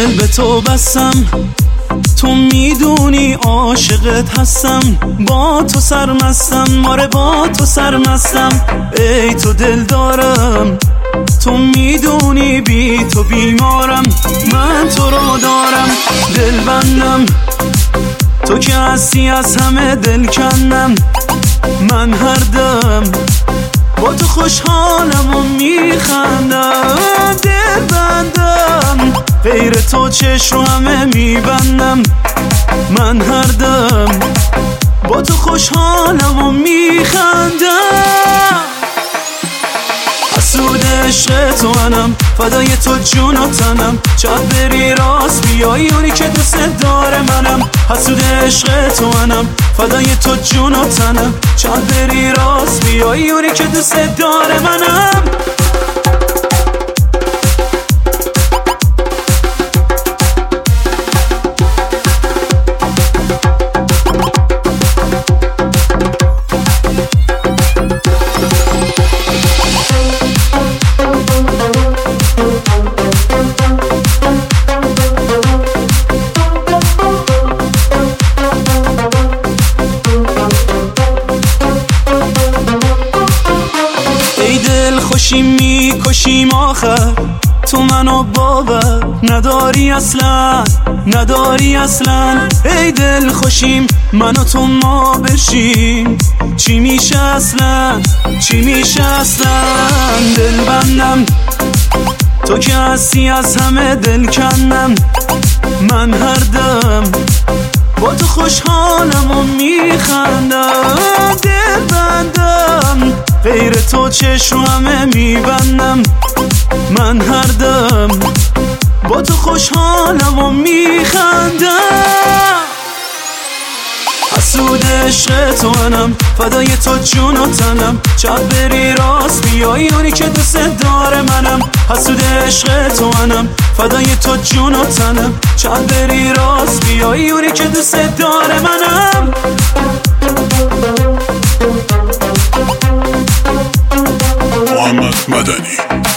دل به تو بستم، تو میدونی عاشقت هستم، با تو سرمستم، ماره با تو سرمستم. ای تو دل دارم، تو میدونی بی تو بیمارم، من تو رو دارم. دل بندم تو که هستی از همه دل کندم، من هر دم با تو خوشحالم و میخندم. دل بندم غیر تو چشم رو همه میبندم، من هر دم با تو خوشحالم و میخندم. حسود عشق تو منم، فدای تو جون و تنم، شاید بری راست بیایی اونی که دوست داره منم. حسود عشق تو منم، فدای تو جون و تنم، شاید بری راست بیایی اونی که دوست داره منم. خوشی میکشیم آخر، تو منو باور نداری اصلا، نداری اصلا. ای دل خوشیم من و تو ما بشیم، چی میشه اصلا، چی میشه اصلا. دل بندم تو که هستی از همه دل کندم، من هر دم با تو خوشحالم و میخندم. دل بندم غیر تو چشم رو همه میبندم، من هر دم با تو خوشحالم و میخندم. حسود عشق تو منم، فدای تو جون و تنم، شاید بری راست بیایی اونی که دوست داره منم. حسود عشق تو منم، فدای تو جون و تنم، شاید بری راست بیایی اونی که دوست داره منم. محمد مدنی.